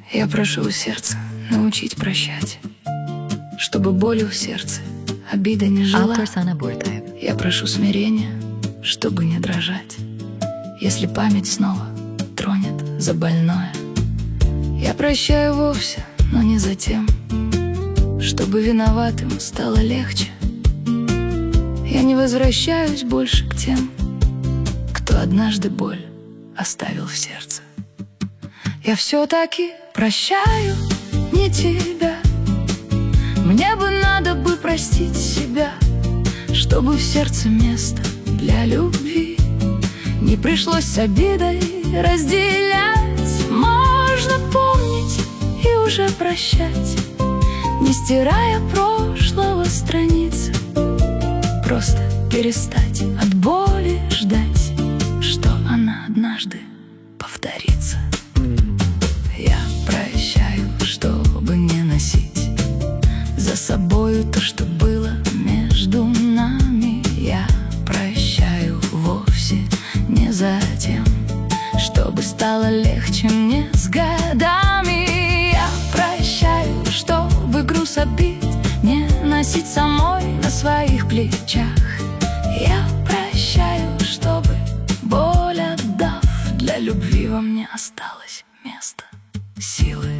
Я прошу у сердца научить прощать, чтобы боли в сердце обида не жила. Я прошу смирения, чтобы не дрожать, если память снова тронет за больное. Я прощаю вовсе, но не за тем, чтобы виноватым стало легче. Я не возвращаюсь больше к тем, кто однажды боль оставил в сердце. Я все-таки прощаю не тебя. Мне бы надо бы простить себя, чтобы в сердце место для любви не пришлось с обидой разделять. Можно помнить и уже прощать, не стирая прошлого страницы. Просто перестать от боли ждать, что она однажды повторится. Я прощаю, чтобы не носить за собою то, что было между нами. Я прощаю вовсе не за тем, чтобы стало легче мне с годами. Я прощаю, чтобы груз обид не носить самой на своих плечах. Я прощаю, чтобы боль отдав, для любви во мне осталось место, силы.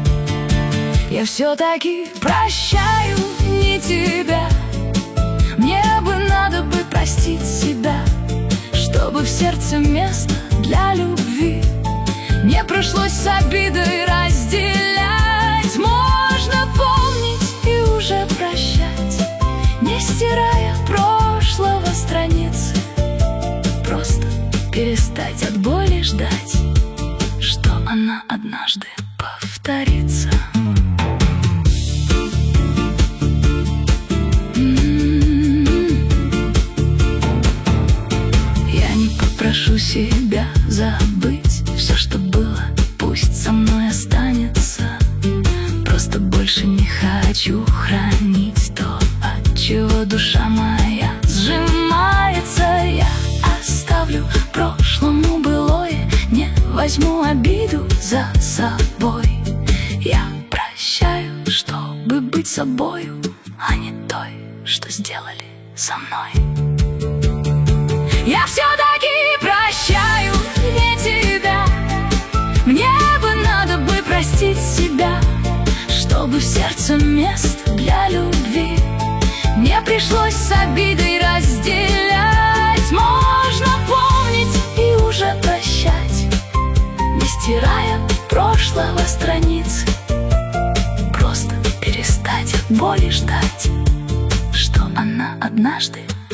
Я все-таки прощаю не тебя. Мне бы надо бы простить себя, чтобы в сердце место для любви не пришлось с обидой разделять. Можно помнить и уже прощать, не стирая прошлого страницы. Просто перестать от боли ждать, что она однажды повторится. Я не попрошу себя забыть все, что было, пусть со мной останется. Просто больше не хочу хранить то, от чего душа моя сжимается. Я оставлю прошлому былое, не возьму обиду за собой. Я прощаю, чтобы быть собою, а не той, что сделали со мной. Я все-таки прощаю не тебя. Мне бы надо бы простить себя, чтобы в сердце мест для любви не пришлось с обидой разделять. Можно помнить и уже прощать, не стирая прошлого страницы. Просто перестать от боли ждать, что она однажды